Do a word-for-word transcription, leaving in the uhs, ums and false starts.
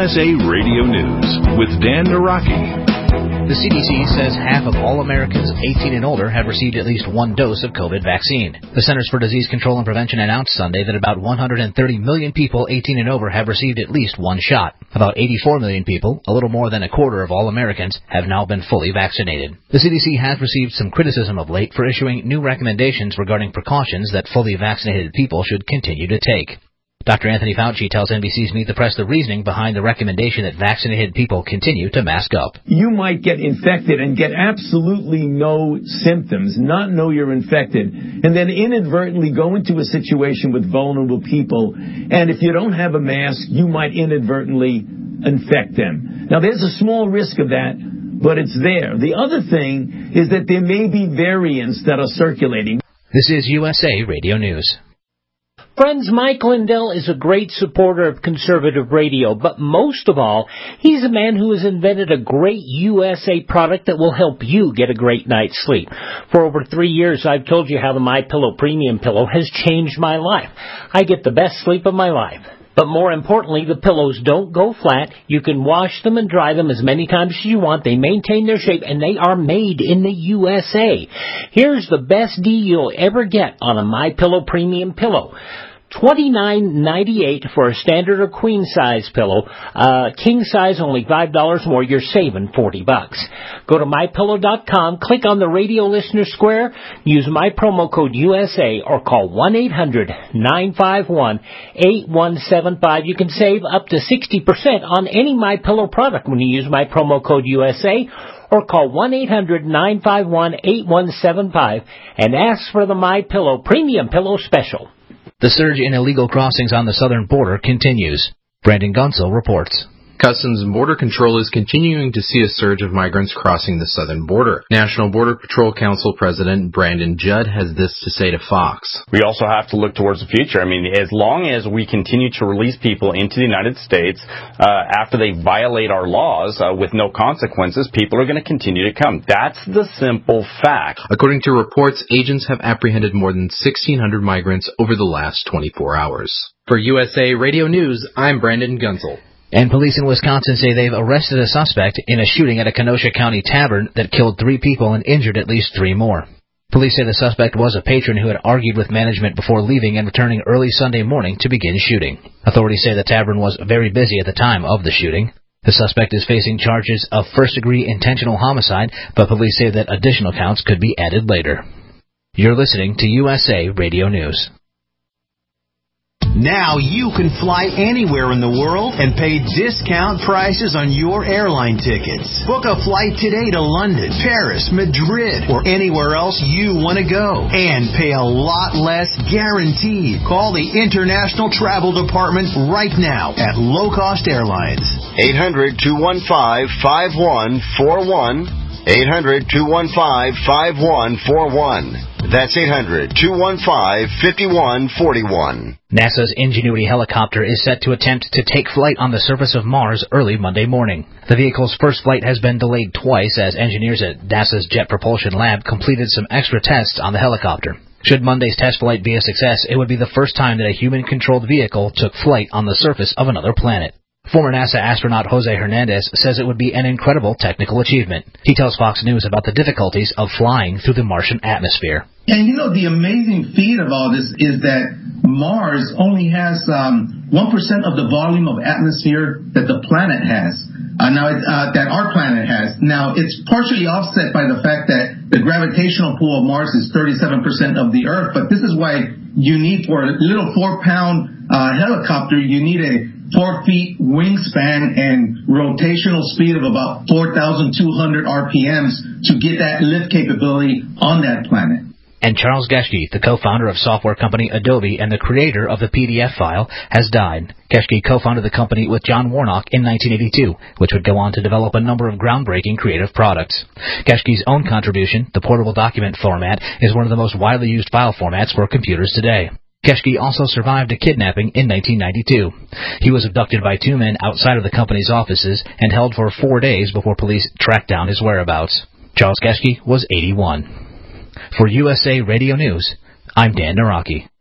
S A Radio News with Dan Naraki. The C D C says half of all Americans eighteen and older have received at least one dose of COVID vaccine. The Centers for Disease Control and Prevention announced Sunday that about one hundred thirty million people eighteen and over have received at least one shot. About eighty-four million people, a little more than a quarter of all Americans, have now been fully vaccinated. The C D C has received some criticism of late for issuing new recommendations regarding precautions that fully vaccinated people should continue to take. Doctor Anthony Fauci tells N B C's Meet the Press the reasoning behind the recommendation that vaccinated people continue to mask up. You might get infected and get absolutely no symptoms, not know you're infected, and then inadvertently go into a situation with vulnerable people, and if you don't have a mask, you might inadvertently infect them. Now, there's a small risk of that, but it's there. The other thing is that there may be variants that are circulating. This is U S A Radio News. Friends, Mike Lindell is a great supporter of conservative radio, but most of all, he's a man who has invented a great U S A product that will help you get a great night's sleep. For over three years, I've told you how the MyPillow Premium Pillow has changed my life. I get the best sleep of my life. But more importantly, the pillows don't go flat. You can wash them and dry them as many times as you want. They maintain their shape, and they are made in the U S A. Here's the best deal you'll ever get on a MyPillow Premium Pillow. twenty-nine ninety-eight for a standard or queen size pillow. Uh, king size only five dollars more. You're saving forty bucks. Go to my pillow dot com, click on the radio listener square, use my promo code U S A or call one eight hundred nine five one eight one seven five. You can save up to sixty percent on any MyPillow product when you use my promo code U S A or call one eight hundred nine five one eight one seven five and ask for the MyPillow Premium Pillow Special. The surge in illegal crossings on the southern border continues. Brandon Gunsel reports. Customs and Border Control is continuing to see a surge of migrants crossing the southern border. National Border Patrol Council President Brandon Judd has this to say to Fox. We also have to look towards the future. I mean, as long as we continue to release people into the United States uh, after they violate our laws uh, with no consequences, people are going to continue to come. That's the simple fact. According to reports, agents have apprehended more than sixteen hundred migrants over the last twenty-four hours. For U S A Radio News, I'm Brandon Gunsel. And police in Wisconsin say they've arrested a suspect in a shooting at a Kenosha County tavern that killed three people and injured at least three more. Police say the suspect was a patron who had argued with management before leaving and returning early Sunday morning to begin shooting. Authorities say the tavern was very busy at the time of the shooting. The suspect is facing charges of first-degree intentional homicide, but police say that additional counts could be added later. You're listening to U S A Radio News. Now you can fly anywhere in the world and pay discount prices on your airline tickets. Book a flight today to London, Paris, Madrid, or anywhere else you want to go. And pay a lot less guaranteed. Call the International Travel Department right now at Low Cost Airlines. eight hundred two one five five one four one. eight hundred two one five five one four one. That's eight hundred two one five five one four one. NASA's Ingenuity helicopter is set to attempt to take flight on the surface of Mars early Monday morning. The vehicle's first flight has been delayed twice as engineers at NASA's Jet Propulsion Lab completed some extra tests on the helicopter. Should Monday's test flight be a success, it would be the first time that a human-controlled vehicle took flight on the surface of another planet. Former NASA astronaut Jose Hernandez says it would be an incredible technical achievement. He tells Fox News about the difficulties of flying through the Martian atmosphere. And you know, the amazing feat of all this is that Mars only has um, one percent of the volume of atmosphere that the planet has. Uh, now, it, uh, that our planet has. Now, it's partially offset by the fact that the gravitational pull of Mars is thirty-seven percent of the Earth. But this is why you need, for a little four-pound uh, helicopter, you need a four feet wingspan and rotational speed of about four thousand two hundred R P Ms to get that lift capability on that planet. And Charles Geschke, the co-founder of software company Adobe and the creator of the P D F file, has died. Geschke co-founded the company with John Warnock in nineteen eighty-two, which would go on to develop a number of groundbreaking creative products. Geschke's own contribution, the portable document format, is one of the most widely used file formats for computers today. Geschke also survived a kidnapping in nineteen ninety-two. He was abducted by two men outside of the company's offices and held for four days before police tracked down his whereabouts. Charles Geschke was eighty-one. For U S A Radio News, I'm Dan Naraki.